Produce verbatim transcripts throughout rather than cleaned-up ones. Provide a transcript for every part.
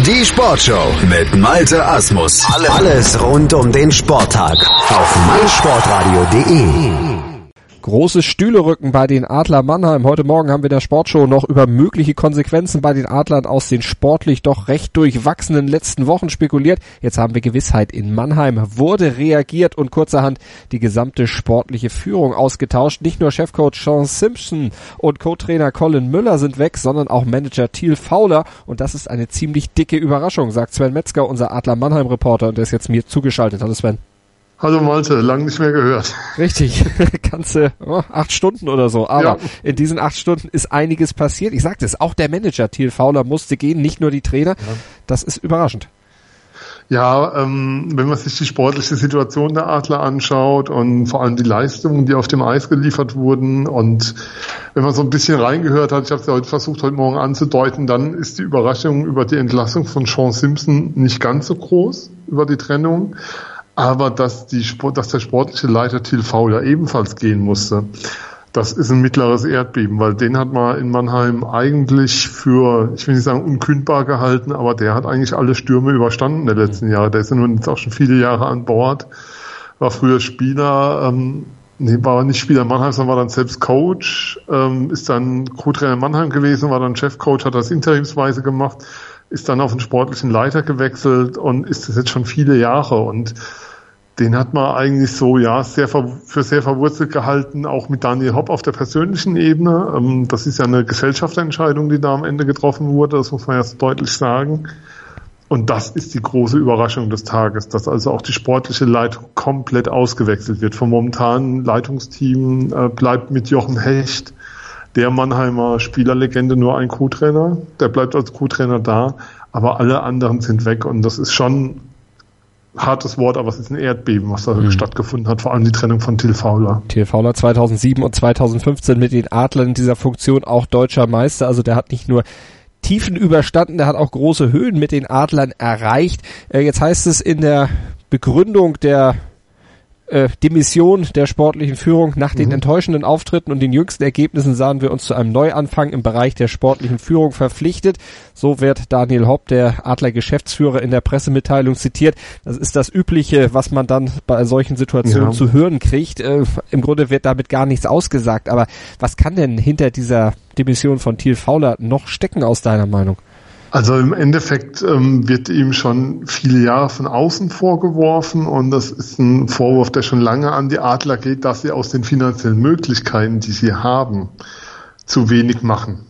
Die Sportshow mit Malte Asmus. Alles rund um den Sporttag auf meinsportradio punkt de. Große Stühlerücken bei den Adler Mannheim. Heute Morgen haben wir in der Sportshow noch über mögliche Konsequenzen bei den Adlern aus den sportlich doch recht durchwachsenen letzten Wochen spekuliert. Jetzt haben wir Gewissheit. In Mannheim wurde reagiert und kurzerhand die gesamte sportliche Führung ausgetauscht. Nicht nur Chefcoach Sean Simpson und Co-Trainer Colin Müller sind weg, sondern auch Manager Thiel Fauler. Und das ist eine ziemlich dicke Überraschung, sagt Sven Metzger, unser Adler Mannheim-Reporter. Und der ist jetzt mir zugeschaltet. Hallo Sven. Hallo Malte, lang nicht mehr gehört. Richtig, ganze oh, acht Stunden oder so. Aber ja. In diesen acht Stunden ist einiges passiert. Ich sagte es, auch der Manager Thiel Fauler musste gehen, nicht nur die Trainer. Ja. Das ist überraschend. Ja, ähm, wenn man sich die sportliche Situation der Adler anschaut und vor allem die Leistungen, die auf dem Eis geliefert wurden, und wenn man so ein bisschen reingehört hat, ich habe es ja heute versucht, heute Morgen anzudeuten, dann ist die Überraschung über die Entlassung von Sean Simpson nicht ganz so groß, über die Trennung. Aber dass die Sport, dass der sportliche Leiter Thiel Fauler ebenfalls gehen musste, das ist ein mittleres Erdbeben, weil den hat man in Mannheim eigentlich für, ich will nicht sagen unkündbar gehalten, aber der hat eigentlich alle Stürme überstanden der letzten Jahre. Der ist ja nun jetzt auch schon viele Jahre an Bord, war früher Spieler, ähm, nee, war nicht Spieler in Mannheim, sondern war dann selbst Coach, ähm, ist dann Co-Trainer in Mannheim gewesen, war dann Chefcoach, hat das interimsweise gemacht, ist dann auf den sportlichen Leiter gewechselt und ist das jetzt schon viele Jahre, und den hat man eigentlich so, ja, sehr für sehr verwurzelt gehalten, auch mit Daniel Hopp auf der persönlichen Ebene. Das ist ja eine Gesellschaftsentscheidung, die da am Ende getroffen wurde, das muss man ja so deutlich sagen. Und das ist die große Überraschung des Tages, dass also auch die sportliche Leitung komplett ausgewechselt wird. Vom momentanen Leitungsteam äh, bleibt mit Jochen Hecht, der Mannheimer Spielerlegende, nur ein Co-Trainer. Der bleibt als Co-Trainer da, aber alle anderen sind weg, und das ist schon hartes Wort, aber es ist ein Erdbeben, was da mhm. stattgefunden hat, vor allem die Trennung von Thiel Fauler. Thiel Fauler zweitausendsieben und zweitausendfünfzehn mit den Adlern in dieser Funktion auch deutscher Meister, also der hat nicht nur Tiefen überstanden, der hat auch große Höhen mit den Adlern erreicht. Äh, jetzt heißt es in der Begründung der Äh, Demission der sportlichen Führung nach den mhm. enttäuschenden Auftritten und den jüngsten Ergebnissen sahen wir uns zu einem Neuanfang im Bereich der sportlichen Führung verpflichtet. So wird Daniel Hopp, der Adler-Geschäftsführer, in der Pressemitteilung zitiert. Das ist das Übliche, was man dann bei solchen Situationen ja. zu hören kriegt. Äh, im Grunde wird damit gar nichts ausgesagt. Aber was kann denn hinter dieser Demission von Thiel Fauler noch stecken aus deiner Meinung? Also im Endeffekt ähm, wird ihm schon viele Jahre von außen vorgeworfen, und das ist ein Vorwurf, der schon lange an die Adler geht, dass sie aus den finanziellen Möglichkeiten, die sie haben, zu wenig machen.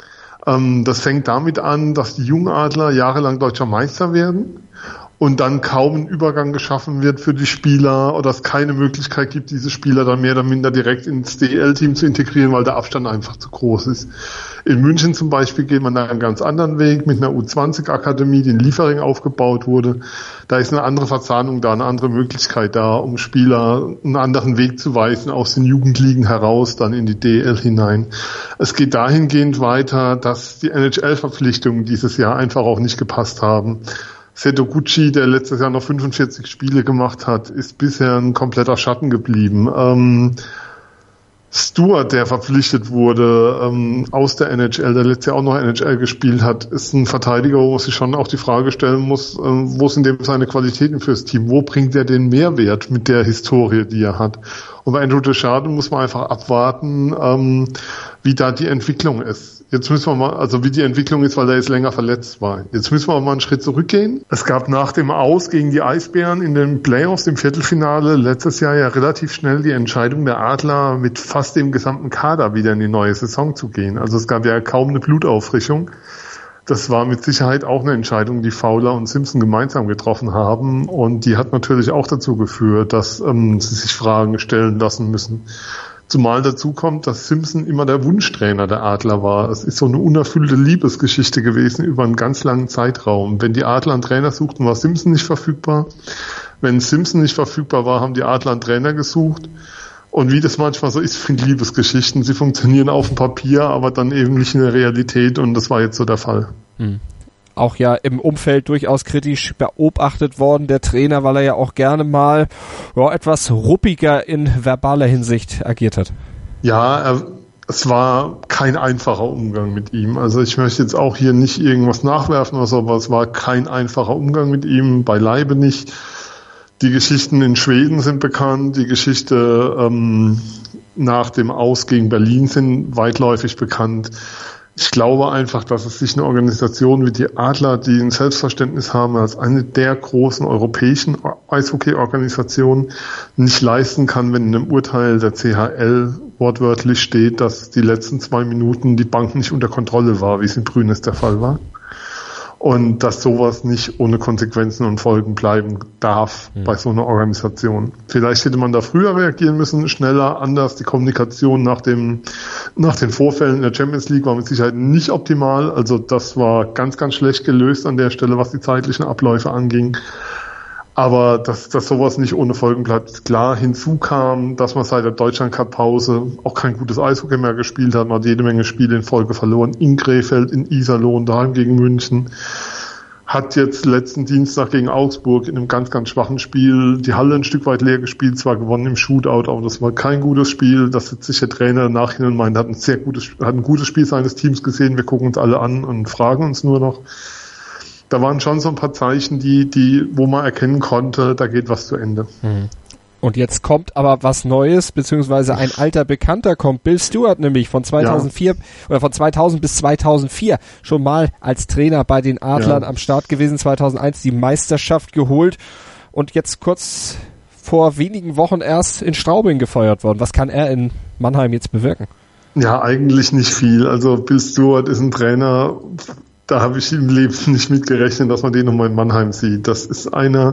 Ähm, das fängt damit an, dass die Jungadler jahrelang deutscher Meister werden und dann kaum ein Übergang geschaffen wird für die Spieler, oder es keine Möglichkeit gibt, diese Spieler dann mehr oder minder direkt ins D E L-Team zu integrieren, weil der Abstand einfach zu groß ist. In München zum Beispiel geht man da einen ganz anderen Weg mit einer U zwanzig Akademie, die in Liefering aufgebaut wurde. Da ist eine andere Verzahnung da, eine andere Möglichkeit da, um Spieler einen anderen Weg zu weisen aus den Jugendligen heraus, dann in die D E L hinein. Es geht dahingehend weiter, dass die N H L-Verpflichtungen dieses Jahr einfach auch nicht gepasst haben. Seto Gucci, der letztes Jahr noch fünfundvierzig Spiele gemacht hat, ist bisher ein kompletter Schatten geblieben. Ähm, Stewart, der verpflichtet wurde ähm, aus der N H L, der letztes Jahr auch noch N H L gespielt hat, ist ein Verteidiger, wo sich schon auch die Frage stellen muss, ähm, wo sind denn seine Qualitäten fürs Team? Wo bringt er den Mehrwert mit der Historie, die er hat? Und bei Andrew Descharden muss man einfach abwarten, ähm, wie da die Entwicklung ist. Jetzt müssen wir mal, also wie die Entwicklung ist, weil er jetzt länger verletzt war. Jetzt müssen wir mal einen Schritt zurückgehen. Es gab nach dem Aus gegen die Eisbären in den Playoffs, im Viertelfinale, letztes Jahr ja relativ schnell die Entscheidung der Adler, mit fast dem gesamten Kader wieder in die neue Saison zu gehen. Also es gab ja kaum eine Blutauffrischung. Das war mit Sicherheit auch eine Entscheidung, die Fauler und Simpson gemeinsam getroffen haben. Und die hat natürlich auch dazu geführt, dass ähm, sie sich Fragen stellen lassen müssen. Zumal dazu kommt, dass Simpson immer der Wunschtrainer der Adler war. Es ist so eine unerfüllte Liebesgeschichte gewesen über einen ganz langen Zeitraum. Wenn die Adler einen Trainer suchten, war Simpson nicht verfügbar. Wenn Simpson nicht verfügbar war, haben die Adler einen Trainer gesucht. Und wie das manchmal so ist, sind Liebesgeschichten. Sie funktionieren auf dem Papier, aber dann eben nicht in der Realität. Und das war jetzt so der Fall. Hm. Auch ja im Umfeld durchaus kritisch beobachtet worden, der Trainer, weil er ja auch gerne mal ja, etwas ruppiger in verbaler Hinsicht agiert hat. Ja, er, es war kein einfacher Umgang mit ihm. Also ich möchte jetzt auch hier nicht irgendwas nachwerfen oder so, aber es war kein einfacher Umgang mit ihm, beileibe nicht. Die Geschichten in Schweden sind bekannt, die Geschichte ähm, nach dem Aus gegen Berlin sind weitläufig bekannt. Ich glaube einfach, dass es sich eine Organisation wie die Adler, die ein Selbstverständnis haben als eine der großen europäischen Eishockey-Organisationen, nicht leisten kann, wenn in einem Urteil der C H L wortwörtlich steht, dass die letzten zwei Minuten die Bank nicht unter Kontrolle war, wie es in Brünnes der Fall war. Und dass sowas nicht ohne Konsequenzen und Folgen bleiben darf mhm. bei so einer Organisation. Vielleicht hätte man da früher reagieren müssen, schneller, anders. Die Kommunikation nach dem, nach den Vorfällen in der Champions League war mit Sicherheit nicht optimal. Also das war ganz, ganz schlecht gelöst an der Stelle, was die zeitlichen Abläufe anging. Aber dass, dass sowas nicht ohne Folgen bleibt, ist klar. Hinzu kam, dass man seit der Deutschland-Cup-Pause auch kein gutes Eishockey mehr gespielt hat. Man hat jede Menge Spiele in Folge verloren. In Krefeld, in Iserlohn, daheim gegen München. Hat jetzt letzten Dienstag gegen Augsburg in einem ganz, ganz schwachen Spiel die Halle ein Stück weit leer gespielt. Zwar gewonnen im Shootout, aber das war kein gutes Spiel. Das hat sich der Trainer nachher und meint, hat ein sehr gutes, hat ein gutes Spiel seines Teams gesehen. Wir gucken uns alle an und fragen uns nur noch. Da waren schon so ein paar Zeichen, die, die, wo man erkennen konnte, da geht was zu Ende. Und jetzt kommt aber was Neues, beziehungsweise ein alter Bekannter kommt. Bill Stewart nämlich von zweitausendvier ja. oder von zweitausend bis zweitausendvier schon mal als Trainer bei den Adlern ja. am Start gewesen. zweitausendeins die Meisterschaft geholt und jetzt kurz vor wenigen Wochen erst in Straubing gefeuert worden. Was kann er in Mannheim jetzt bewirken? Ja, eigentlich nicht viel. Also Bill Stewart ist ein Trainer, da habe ich im Leben nicht mit gerechnet, dass man den nochmal in Mannheim sieht. Das ist einer,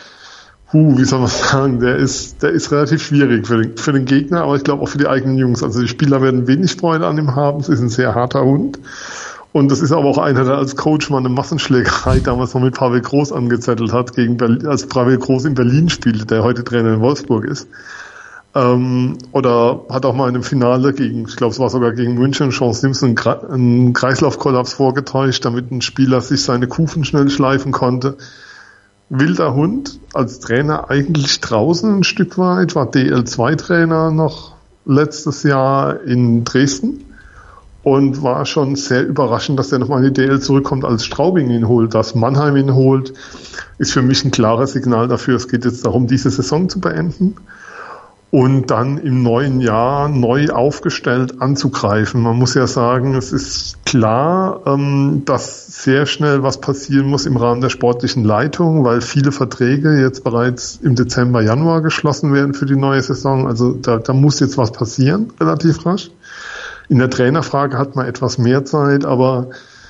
huh, wie soll man sagen, der ist, der ist relativ schwierig für den, für den Gegner, aber ich glaube auch für die eigenen Jungs. Also die Spieler werden wenig Freude an ihm haben. Es ist ein sehr harter Hund. Und das ist aber auch einer, der als Coach mal eine Massenschlägerei damals noch mit Pavel Groß angezettelt hat, gegen Berlin, als Pavel Groß in Berlin spielte, der heute Trainer in Wolfsburg ist. Ähm, oder hat auch mal in einem Finale gegen, ich glaube es war sogar gegen München, Sean Simpson einen Kreislaufkollaps vorgetäuscht, damit ein Spieler sich seine Kufen schnell schleifen konnte. Wilder Hund, als Trainer eigentlich draußen ein Stück weit, war D L zwei Trainer noch letztes Jahr in Dresden und war schon sehr überraschend, dass er nochmal in die D L zurückkommt, als Straubing ihn holt. Dass Mannheim ihn holt, ist für mich ein klares Signal dafür, es geht jetzt darum, diese Saison zu beenden. Und dann im neuen Jahr neu aufgestellt anzugreifen. Man muss ja sagen, es ist klar, ähm, dass sehr schnell was passieren muss im Rahmen der sportlichen Leitung, weil viele Verträge jetzt bereits im Dezember, Januar geschlossen werden für die neue Saison. Also da, da muss jetzt was passieren, relativ rasch. In der Trainerfrage hat man etwas mehr Zeit, aber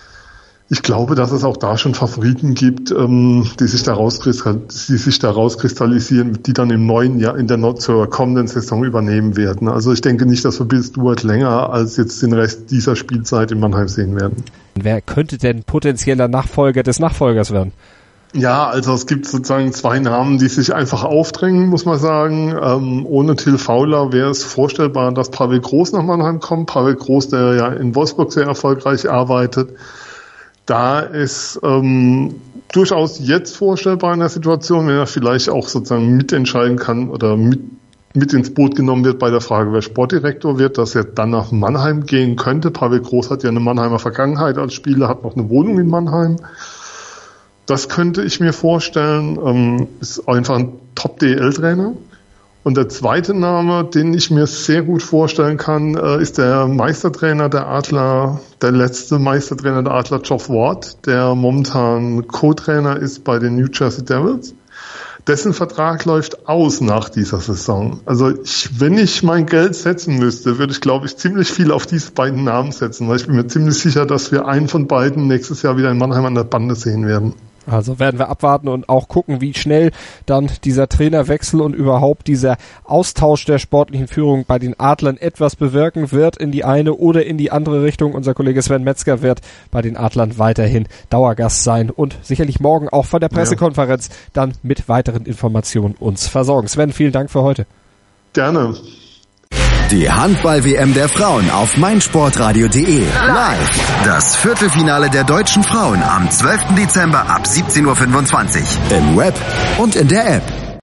ich glaube, dass es auch da schon Favoriten gibt, ähm, die sich da rauskristall- die sich da rauskristallisieren, die dann im neuen Jahr in der zur kommenden Saison übernehmen werden. Also ich denke nicht, dass wir Bill Stewart länger als jetzt den Rest dieser Spielzeit in Mannheim sehen werden. Wer könnte denn potenzieller Nachfolger des Nachfolgers werden? Ja, also es gibt sozusagen zwei Namen, die sich einfach aufdrängen, muss man sagen. Ähm, ohne Till Fauler wäre es vorstellbar, dass Pavel Groß nach Mannheim kommt. Pavel Groß, der ja in Wolfsburg sehr erfolgreich arbeitet. Da ist ähm, durchaus jetzt vorstellbar in der Situation, wenn er vielleicht auch sozusagen mitentscheiden kann oder mit, mit ins Boot genommen wird bei der Frage, wer Sportdirektor wird, dass er dann nach Mannheim gehen könnte. Pavel Groß hat ja eine Mannheimer Vergangenheit als Spieler, hat noch eine Wohnung in Mannheim. Das könnte ich mir vorstellen, ähm, ist einfach ein Top-D L-Trainer. Und der zweite Name, den ich mir sehr gut vorstellen kann, äh, ist der Meistertrainer der Adler, der letzte Meistertrainer der Adler, Geoff Ward, der momentan Co-Trainer ist bei den New Jersey Devils. Dessen Vertrag läuft aus nach dieser Saison. Also ich, wenn ich mein Geld setzen müsste, würde ich, glaube ich, ziemlich viel auf diese beiden Namen setzen, weil ich bin mir ziemlich sicher, dass wir einen von beiden nächstes Jahr wieder in Mannheim an der Bande sehen werden. Also werden wir abwarten und auch gucken, wie schnell dann dieser Trainerwechsel und überhaupt dieser Austausch der sportlichen Führung bei den Adlern etwas bewirken wird in die eine oder in die andere Richtung. Unser Kollege Sven Metzger wird bei den Adlern weiterhin Dauergast sein und sicherlich morgen auch von der Pressekonferenz ja. dann mit weiteren Informationen uns versorgen. Sven, vielen Dank für heute. Gerne. Die Handball-W M der Frauen auf meinsportradio punkt de. Live. Das Viertelfinale der deutschen Frauen am zwölften Dezember ab siebzehn Uhr fünfundzwanzig. Im Web und in der App.